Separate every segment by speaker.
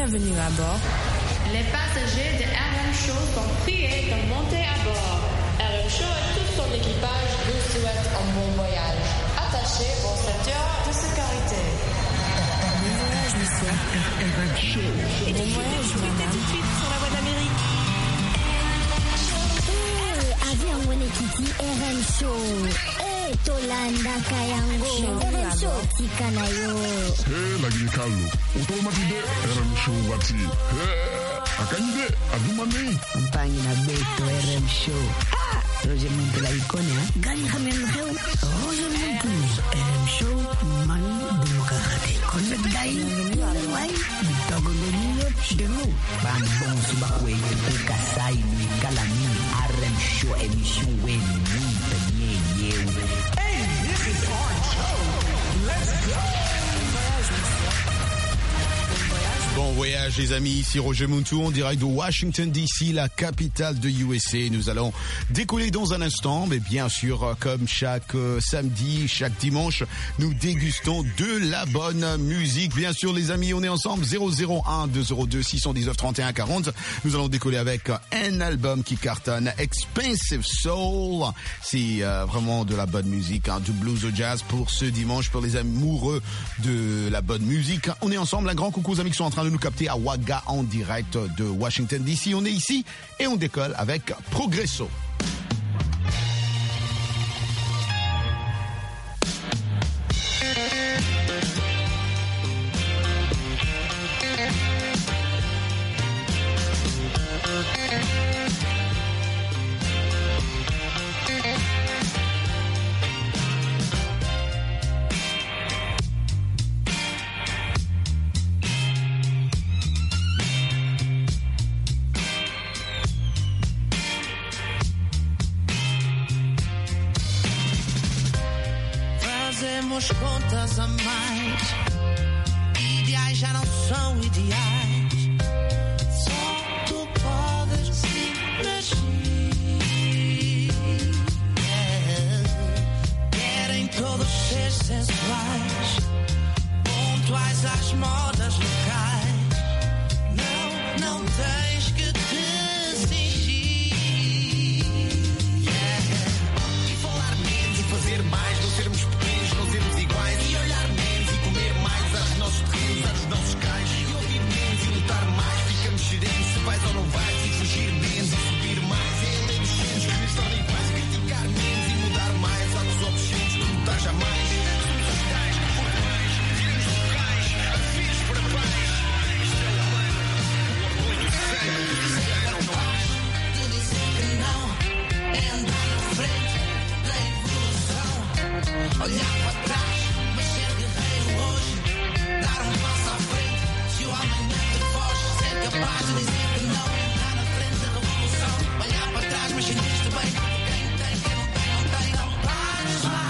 Speaker 1: Bienvenue à bord.
Speaker 2: Les passagers de RM Show sont priés de monter à bord. RM Show et tout son équipage vous souhaitent un bon voyage. Attachez vos ceintures de sécurité.
Speaker 1: Bon voyage, monsieur.
Speaker 3: RM Show.
Speaker 1: Bon voyage, madame.
Speaker 2: Tout de suite sur la voie d'Amérique.
Speaker 4: Avion Wenekiti RM Show. Tolanda Kayango. RM Show Tikanayo.
Speaker 3: Lagi Carlo. Automatide RM Show wati. Akanyide adumani.
Speaker 5: Mpangi na Beto RM Show. Roger Muntu la icone, Gani Hamel Heu. Roger Muntu. RM Show Manu Demokrate. Convert Dai. Wai. Bitogo Lelio. Demo. Bambon Subakwe. Kasai Nui Kalami. RM Show émission Weni.
Speaker 3: Hey, this is our show. Let's go.
Speaker 6: Bon voyage les amis, ici Roger Muntu en direct de Washington DC, la capitale de USA. Nous allons décoller dans un instant, mais bien sûr comme chaque samedi, chaque dimanche, nous dégustons de la bonne musique. Bien sûr les amis, on est ensemble 001 202 619 31 40. Nous allons décoller avec un album qui cartonne, Expensive Soul. C'est vraiment de la bonne musique, du blues au jazz pour ce dimanche, pour les amoureux de la bonne musique. On est ensemble, un grand coucou aux amis qui sont en train de nous capter à Wagga en direct de Washington DC. On est ici et on décolle avec Progresso.
Speaker 7: Fazemos contas a mais. Ideais já não são ideais. Só tu podes imagir. Querem todos ser sensuais, pontuais às modas locais. Não tens que te cingir. E falar menos e fazer mais, não sermos pequenos, não sermos iguais. E olhar menos e comer mais, aos nossos terrenos, aos nossos cais. E ouvir menos e lutar mais, ficamos serenos se vais ou não vais. E fugir menos e subir mais. É a lei dos genes que nos torna iguais. Criticar menos e mudar mais, há dos obscenos que lutar jamais. Somos os tais, portais, tiramos locais, afins para paz. Isto é o plano, o orgulho do sangue, não faz. Tu dizes que não, é andar na frente da evolução. Olhar para trás, mas ser guerreiro hoje, dar um passo à frente. Se o amanhã te foge, ser capaz de dizer que não, entrar na frente da revolução. Olhar para trás, mas sentir-te bem. Quem tem, quem não tem, não tem, não pares lá.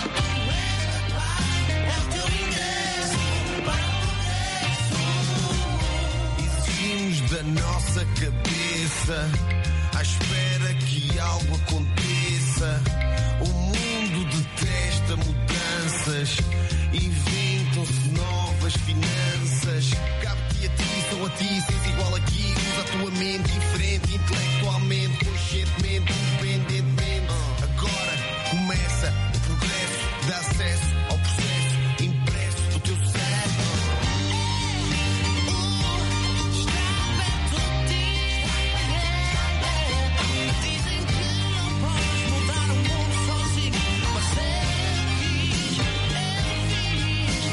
Speaker 7: É o teu ingresso para o progresso. Exigimos da nossa cabeça, à espera que algo aconteça. O mundo detesta mudanças, inventam-se novas finanças. Cabe-te a ti, sou a ti, seis igual aqui. Usa a tua mente diferente, intelectualmente, conscientemente, independentemente. Agora começa o progresso, dá acesso ao processo impresso do teu cérebro. Está perto de ti. Dizem que não podes mudar o mundo sozinho, mas é fixe,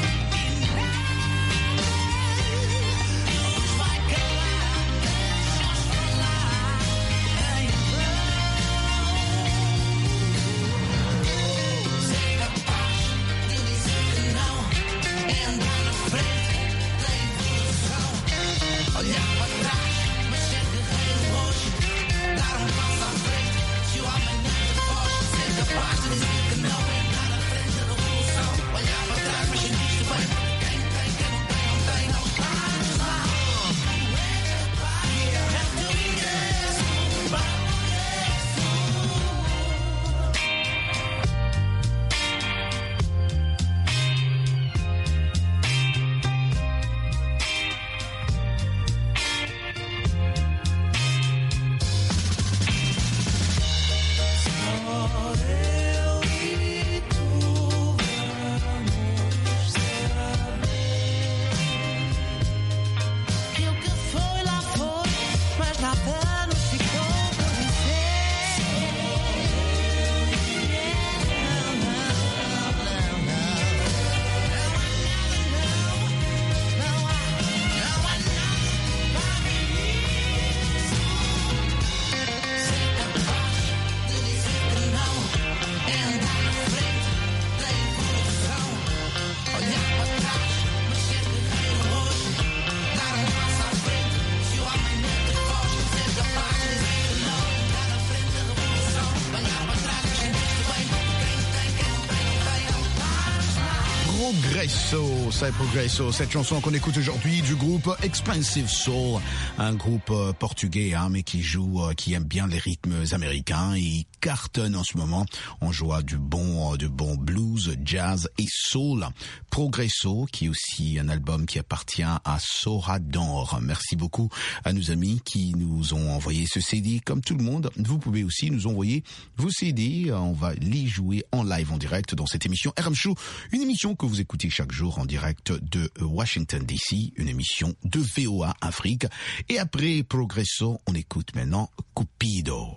Speaker 6: Progresso, cette chanson qu'on écoute aujourd'hui du groupe Expensive Soul, un groupe portugais mais qui aime bien les rythmes américains et il cartonne en ce moment. On joue du bon blues, jazz et soul. Progresso, qui est aussi un album qui appartient à Sorador. Merci beaucoup à nos amis qui nous ont envoyé ce CD. Comme tout le monde, vous pouvez aussi nous envoyer vos CD. On va les jouer en live, en direct dans cette émission RM Show, une émission que vous écoutez chaque jour en direct de Washington DC, une émission de VOA Afrique. Et après Progresso, on écoute maintenant Cupido.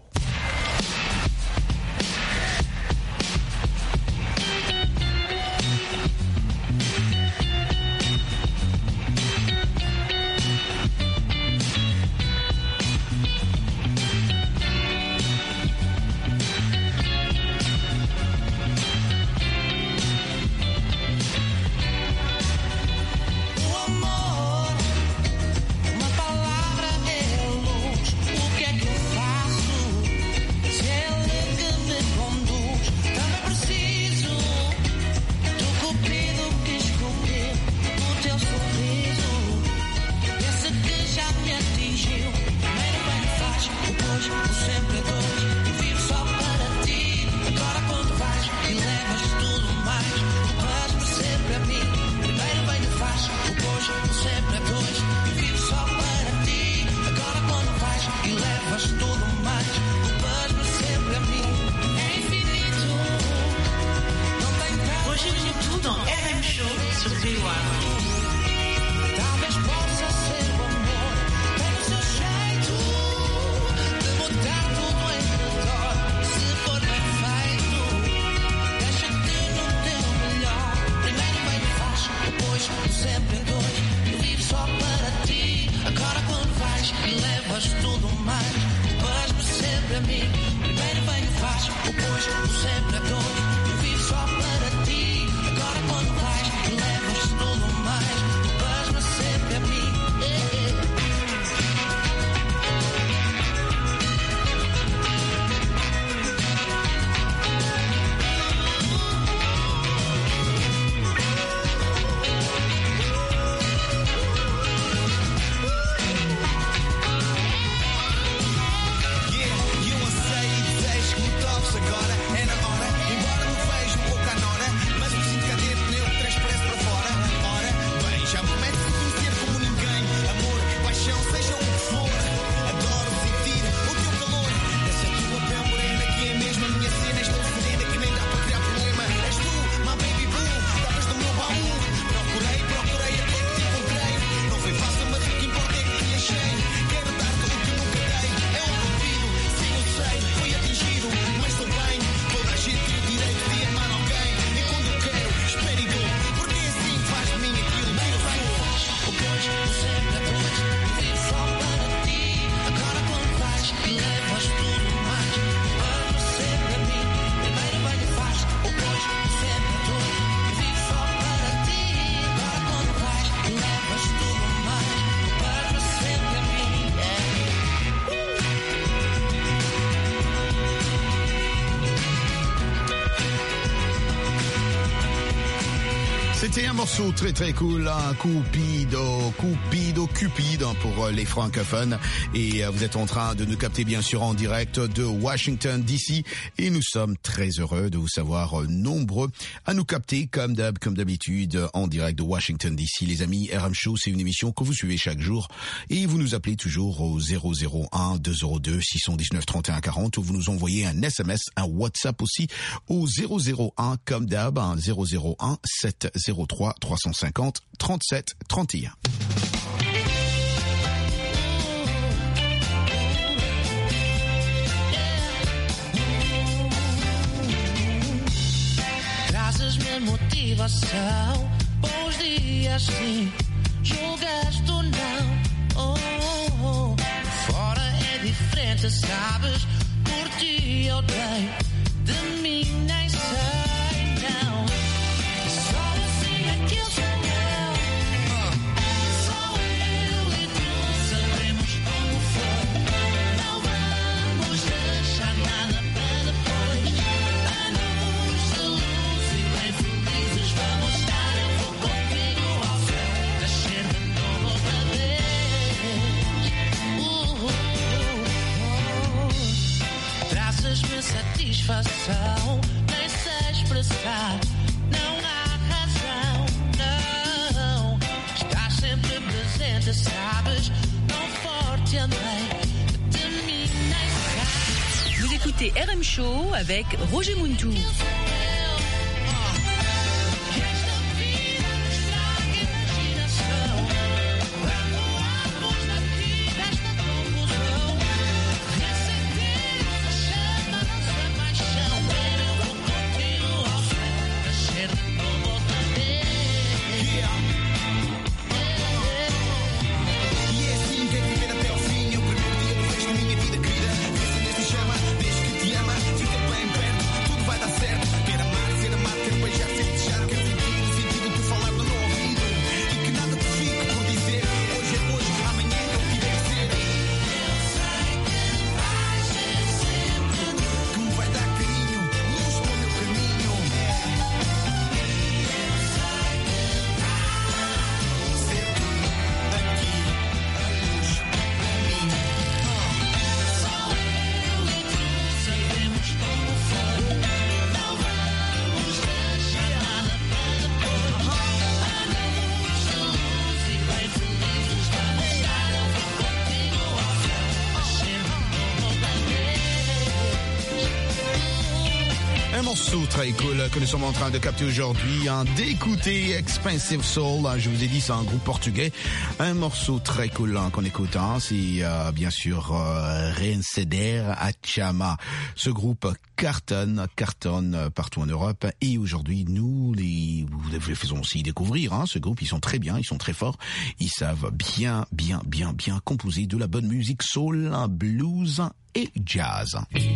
Speaker 6: C'était un morceau très très cool, hein, Cupid pour les francophones. Et vous êtes en train de nous capter bien sûr en direct de Washington DC. Et nous sommes très heureux de vous savoir nombreux à nous capter comme d'habitude en direct de Washington DC. Les amis, RM Show, c'est une émission que vous suivez chaque jour. Et vous nous appelez toujours au 001 202 619 31 40 ou vous nous envoyez un SMS, un WhatsApp aussi au 001 comme d'hab, 001 703 350 37 31.
Speaker 8: Trazes-me motivação, bons dias sim, julgaste ou não. Fora é diferente, sabes, por ti eu dei, de mim nem sei, não. Só assim é que eu sou eu. Só eu e tu sabemos como foi. Não vamos deixar nada para depois. Anos de luz e bem felizes vamos estar. Eu vou
Speaker 9: Vous écoutez RM Show avec Roger Muntou.
Speaker 6: Un morceau très cool que nous sommes en train de capter aujourd'hui, d'écouter Expensive Soul. Je vous ai dit, c'est un groupe portugais. Un morceau très cool qu'on écoute, c'est bien sûr Reinceder a Chama. Ce groupe cartonne partout en Europe. Et aujourd'hui, nous les faisons aussi découvrir. Ce groupe, ils sont très bien, ils sont très forts. Ils savent bien composer de la bonne musique soul, blues et jazz.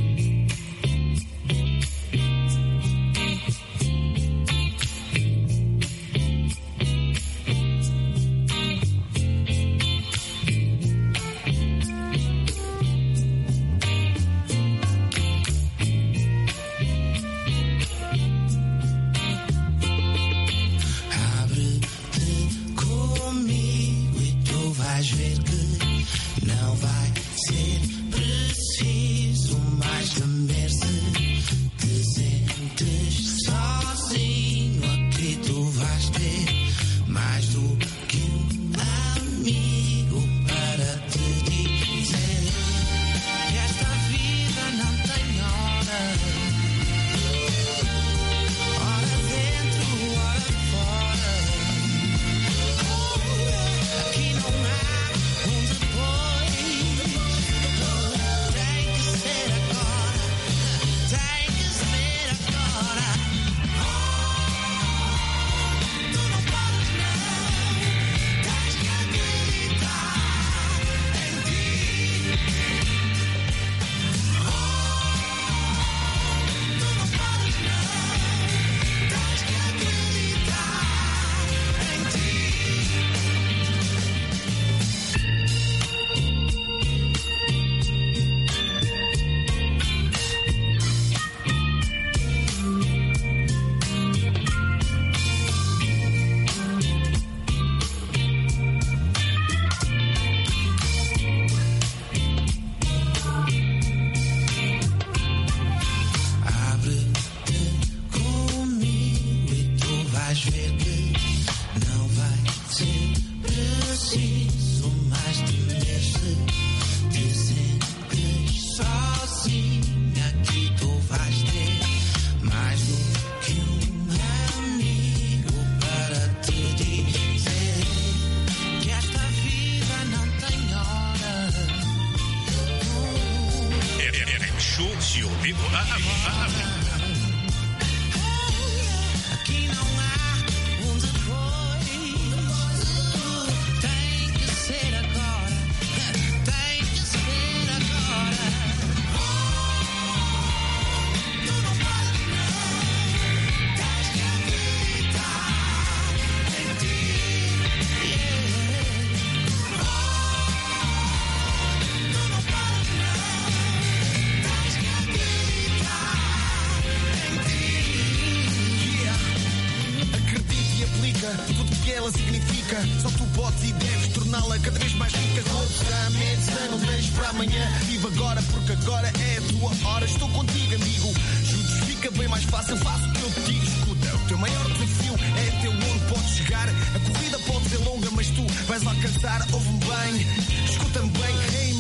Speaker 7: Só tu podes e deves torná-la cada vez mais rica. Medicina, não deixes para amanhã. Vive agora, porque agora é a tua hora. Estou contigo, amigo. Juntos fica bem mais fácil. Faço o que eu te digo. Escuta, o teu maior desafio é até onde podes chegar. A corrida pode ser longa, mas tu vais alcançar. Ouve-me bem, escuta-me bem.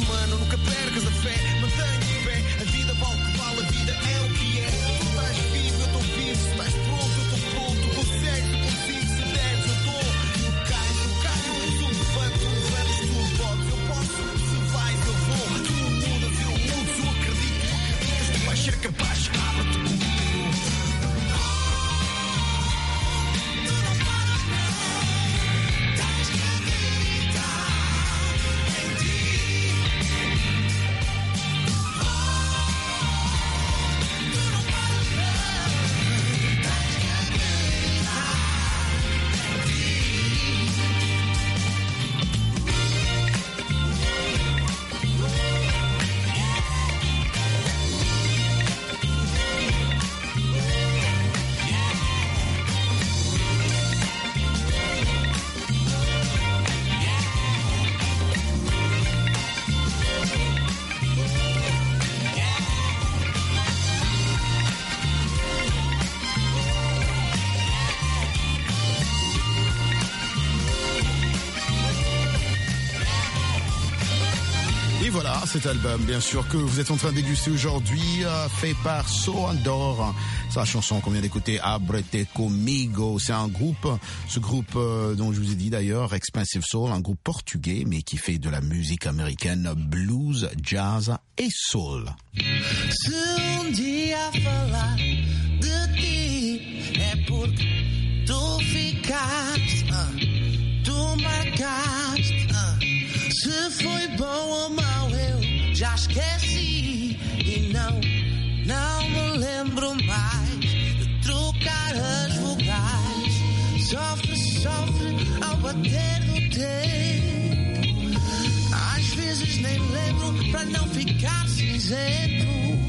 Speaker 6: voilà, cet album, bien sûr, que vous êtes en train de déguster aujourd'hui, fait par So Andor. C'est la chanson qu'on vient d'écouter, Abrete Comigo. C'est un groupe, ce groupe dont je vous ai dit d'ailleurs, Expensive Soul, un groupe portugais, mais qui fait de la musique américaine, blues, jazz et soul.
Speaker 8: Se dia falar de ti é porque tu ficaste, tu marcaste. Se foi bom ou mau eu já esqueci e não me lembro mais de trocar as vogais. Sofre ao bater do tempo. Às vezes nem lembro para não ficar cinzento.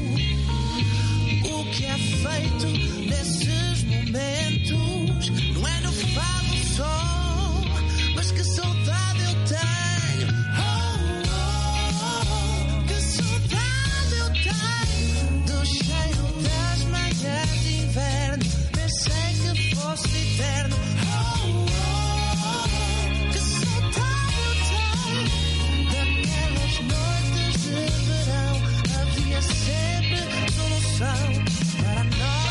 Speaker 8: O que é feito nesses momentos não é no fado só, mas que saudade eu tenho. Que saudade eu tenho do cheiro das manhãs de inverno. Pensei que fosse eterno. Que saudade eu tenho daquelas noites de verão. Havia sempre solução para nós.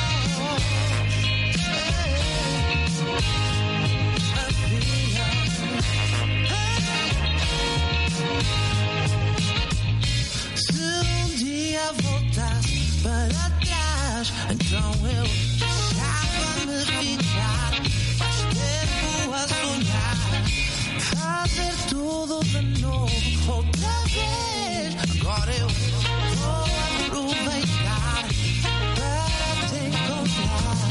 Speaker 8: Se um dia voltasse para trás, então eu deixava-me ficar mais tempo a sonhar, fazer tudo de novo outra vez. Agora eu vou aproveitar para te encontrar.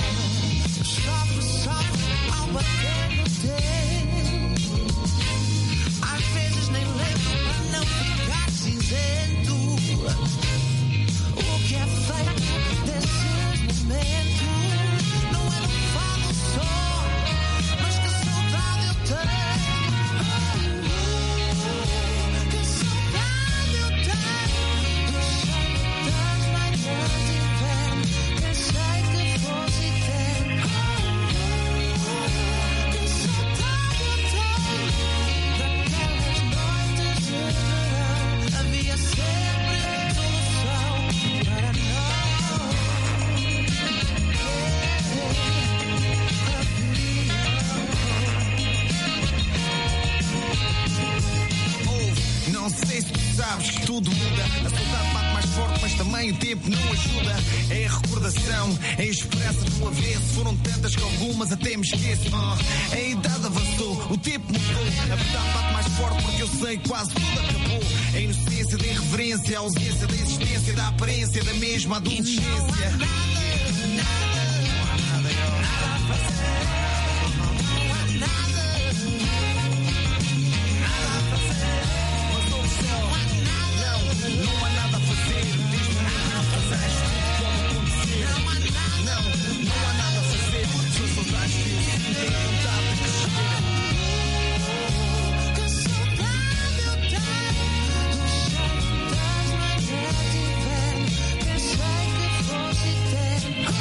Speaker 8: Sofre ao bater no tempo. Às vezes nem lembro para não ficar cinzento. O que é feito desses momentos não é um fado só, mas que saudade eu tenho. Que saudade eu tenho do cheiro das manhãs de inverno. Pensei que fosse eterno. Que saudade eu tenho daquelas noites de verão. Havia sempre solução para nós.
Speaker 7: Não sei se tu sabes que tudo muda. A saudade bate mais forte, mas também o tempo não ajuda. É a recordação, é a esperança do avesso. Foram tantas que algumas até me esqueço. A idade avançou, o tempo mudou. A verdade bate mais forte porque eu sei que quase tudo acabou. A inocência da irreverência, a ausência da existência, da aparência da mesma adolescência. Não há nada a fazer, diz-me nada a fazer. Pode acontecer. Não há nada a fazer. São saudades que eu sinto, tenho vontade de crescer.
Speaker 8: Que saudade eu tenho do cheiro das manhãs de inverno. Pensei que fosse eterno.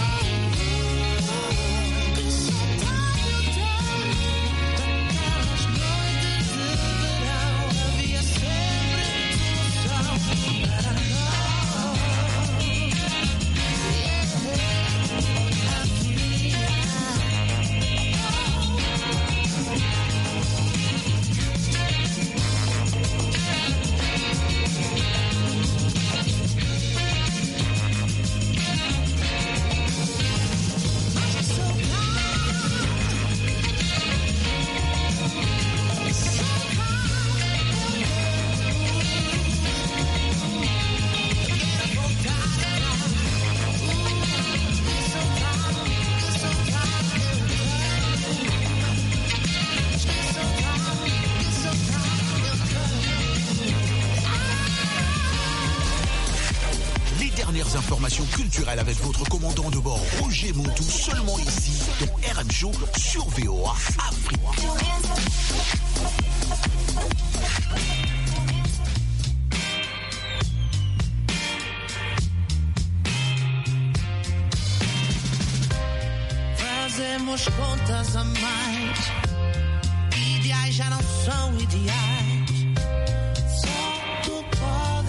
Speaker 8: Que saudade eu tenho daquelas noites de verão. Havia sempre solução para nós.
Speaker 10: Les dernières informations culturelles avec votre commandant de bord Roger Montou, seulement ici dans RM Show sur VOA Afrique.
Speaker 8: Fazemos contas a mais. Ideais já não são ideais. Só tu podes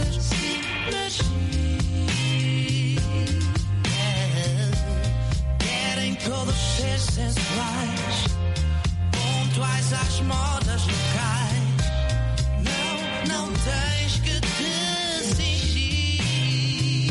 Speaker 8: modas locais. Não tens que te fingir.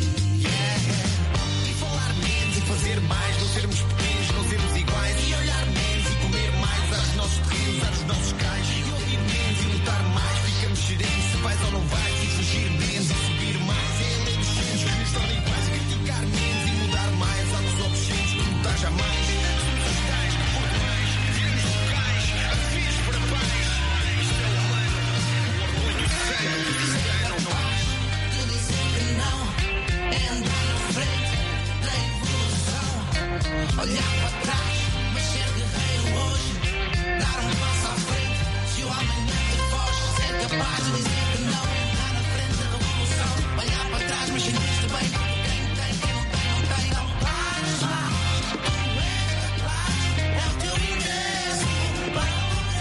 Speaker 7: E falar menos e fazer mais, não sermos pequenos, não sermos iguais. E olhar menos e comer mais aos nossos terrenos, aos nossos cais. E ouvir menos e lutar mais, ficamos serenos se vais ou não vais. E fugir menos e subir mais. É a lei dos centros que nos torna iguais. Criticar menos e mudar mais. Atos obscenos que lutar jamais. Somos os tais que por mais viramos locais, a vez para paz. Isto é humano, o orgulho do sangue cristão.
Speaker 8: De dizer que não é andar na frente da evolução. Olhar para trás, mas ser guerreiro hoje. Dar um passo à frente, se o amanhã te foge. Ser capaz de dizer que não é andar na frente da revolução. Olhar para trás, mas sentir-te bem. Quem tem, quem não tem, não tem. Não pares lá, tu és capaz. É o teu ingresso para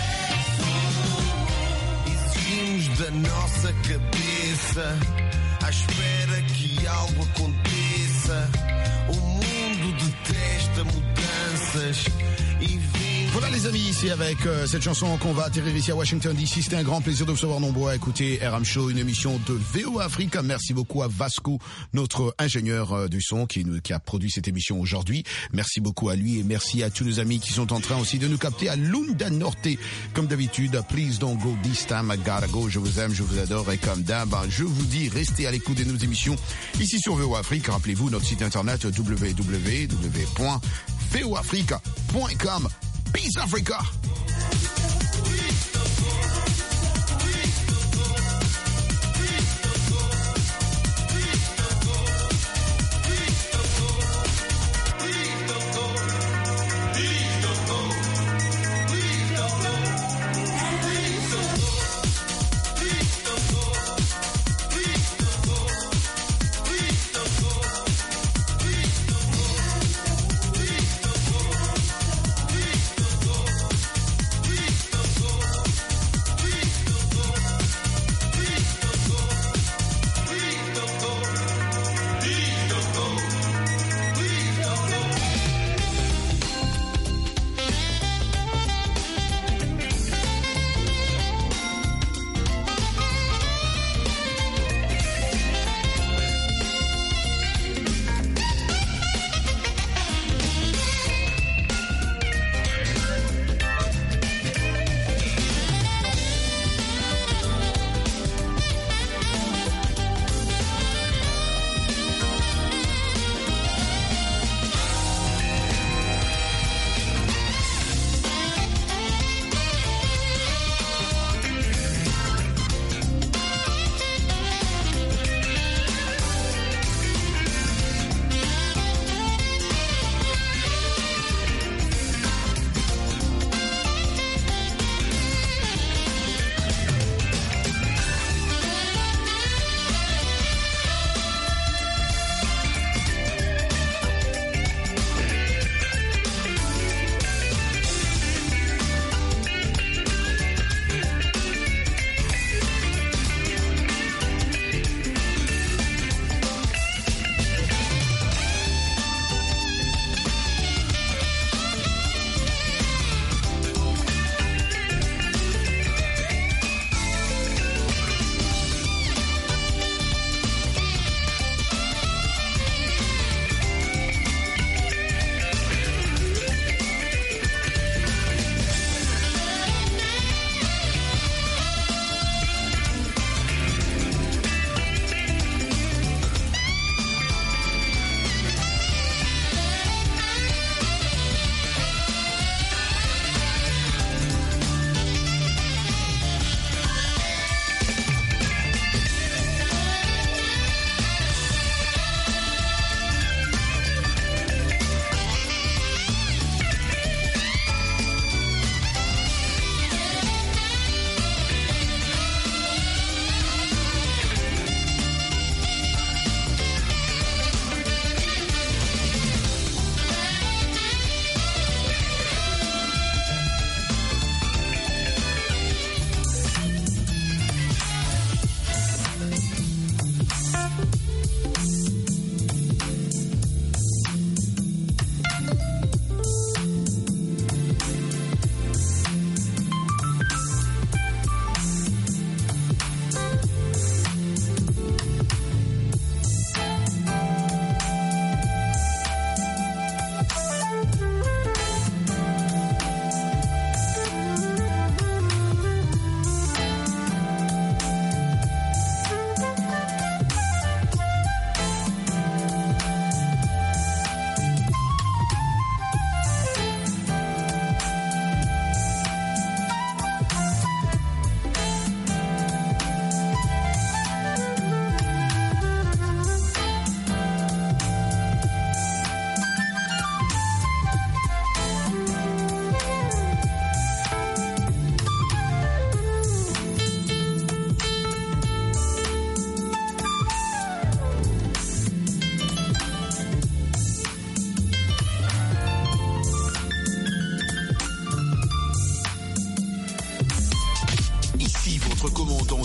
Speaker 8: o progresso.
Speaker 7: Exigimos da nossa cabeça, à espera que algo aconteça. O mundo detesta mudanças e vem.
Speaker 6: Voilà les amis, ici avec cette chanson qu'on va atterrir ici à Washington DC. C'était un grand plaisir de vous recevoir nombreux à écouter RM Show, une émission de VOA Africa. Merci beaucoup à Vasco, notre ingénieur du son qui a produit cette émission aujourd'hui. Merci beaucoup à lui et merci à tous nos amis qui sont en train aussi de nous capter à Lunda Norte. Comme d'habitude, please don't go this time, I gotta go. Je vous aime, je vous adore et comme d'hab, je vous dis, restez à l'écoute de nos émissions ici sur VOA Africa. Rappelez-vous notre site internet www.voafrica.com. Peace Africa!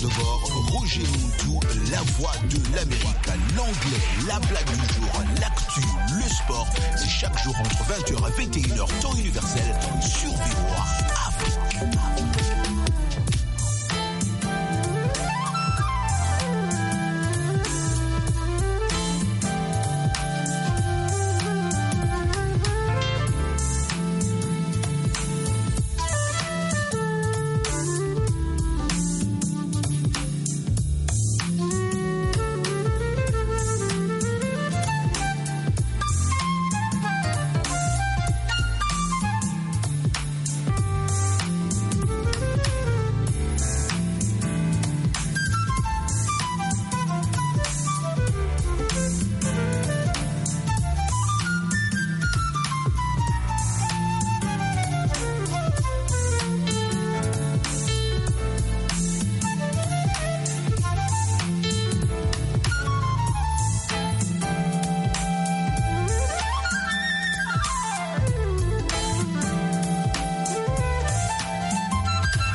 Speaker 10: de bord, Roger Muntou, la voix de l'Amérique, l'anglais, la blague du jour, l'actu, le sport. C'est chaque jour entre 20h et 21h, temps universel, sur VOA Afrique.